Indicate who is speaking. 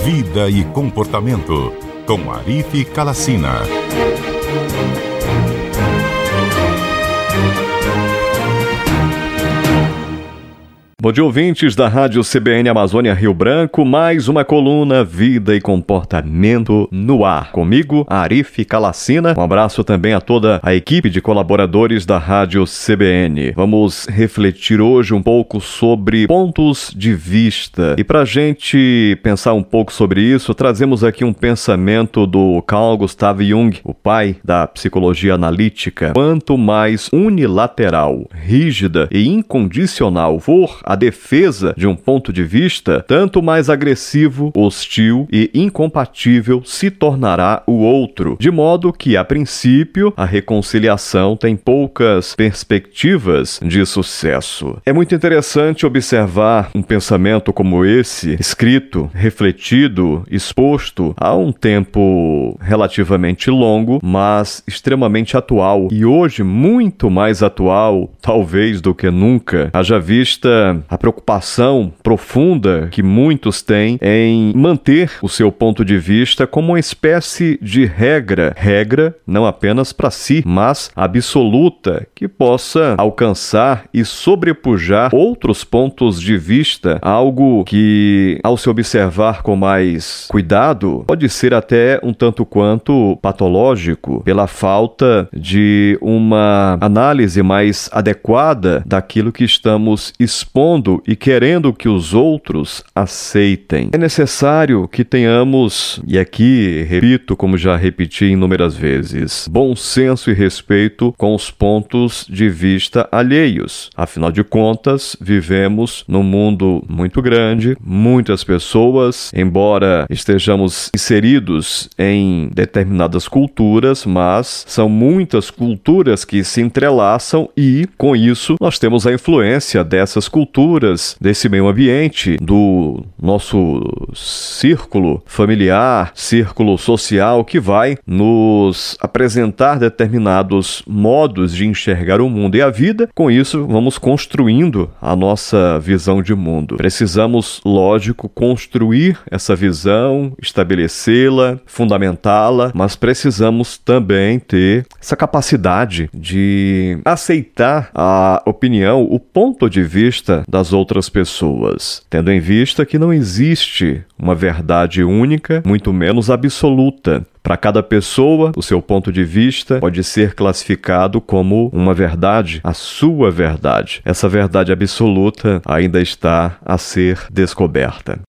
Speaker 1: Vida e Comportamento, com Arif Kalacina.
Speaker 2: Bom dia, ouvintes da Rádio CBN Amazônia Rio Branco, mais uma coluna Vida e Comportamento no ar. Comigo, Arif Kalacina. Um abraço também a toda a equipe de colaboradores da Rádio CBN. Vamos refletir hoje um pouco sobre pontos de vista. E para a gente pensar um pouco sobre isso, trazemos aqui um pensamento do Carl Gustav Jung, o pai da psicologia analítica. Quanto mais unilateral, rígida e incondicional for a defesa de um ponto de vista, tanto mais agressivo, hostil e incompatível se tornará o outro, de modo que, a princípio, a reconciliação tem poucas perspectivas de sucesso. É muito interessante observar um pensamento como esse, escrito, refletido, exposto há um tempo relativamente longo, mas extremamente atual, e hoje muito mais atual, talvez, do que nunca, haja vista a preocupação profunda que muitos têm em manter o seu ponto de vista como uma espécie de regra não apenas para si, mas absoluta, que possa alcançar e sobrepujar outros pontos de vista, algo que, ao se observar com mais cuidado, pode ser até um tanto quanto patológico, pela falta de uma análise mais adequada daquilo que estamos expondo e querendo que os outros aceitem. É necessário que tenhamos, e aqui repito como já repeti inúmeras vezes, bom senso e respeito com os pontos de vista alheios. Afinal de contas, vivemos num mundo muito grande, muitas pessoas, embora estejamos inseridos em determinadas culturas, mas são muitas culturas que se entrelaçam e, com isso, nós temos a influência dessas culturas, desse meio ambiente, do nosso círculo familiar, círculo social, que vai nos apresentar determinados modos de enxergar o mundo e a vida. Com isso, vamos construindo a nossa visão de mundo. Precisamos, lógico, construir essa visão, estabelecê-la, fundamentá-la, mas precisamos também ter essa capacidade de aceitar a opinião, o ponto de vista das outras pessoas, tendo em vista que não existe uma verdade única, muito menos absoluta. Para cada pessoa, o seu ponto de vista pode ser classificado como uma verdade, a sua verdade. Essa verdade absoluta ainda está a ser descoberta.